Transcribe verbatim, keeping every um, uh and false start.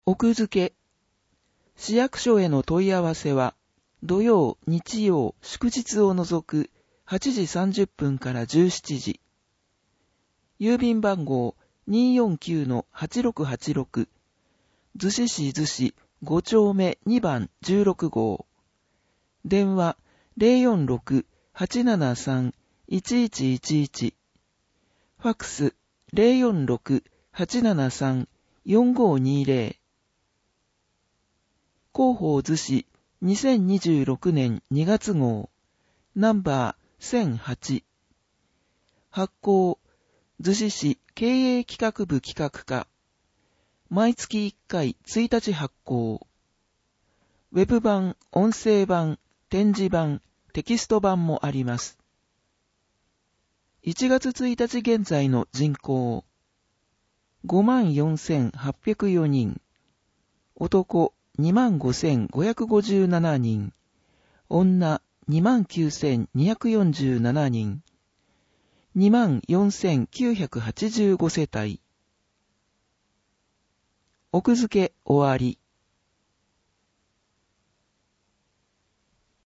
奥付け。市役所への問い合わせは、土曜、日曜、祝日を除くはちじさんじゅっぷんからじゅうしちじ。郵便番号 にーよんきゅうのはちろくはちろく。逗子市逗子ご丁目にばんじゅうろくごう。電話 ゼロよんろく はちななさん いちいちいちいち。ファックス ゼロよんろく はちななさん よんごにゼロ。広報逗子にせんにじゅうろくねんにがつごう。ナンバーせんはち。発行、逗子市経営企画部企画課。毎月いっかいついたち発行。ウェブ版、音声版、展示版、テキスト版もあります。いちがつついたち現在の人口。ごまんよんせんはっぴゃくよにん。男にまんごせんごひゃくごじゅうななにん。女にまんきゅうせんにひゃくよんじゅうななにん。にまんよんせんきゅうひゃくはちじゅうごせたい。奥付け終わり。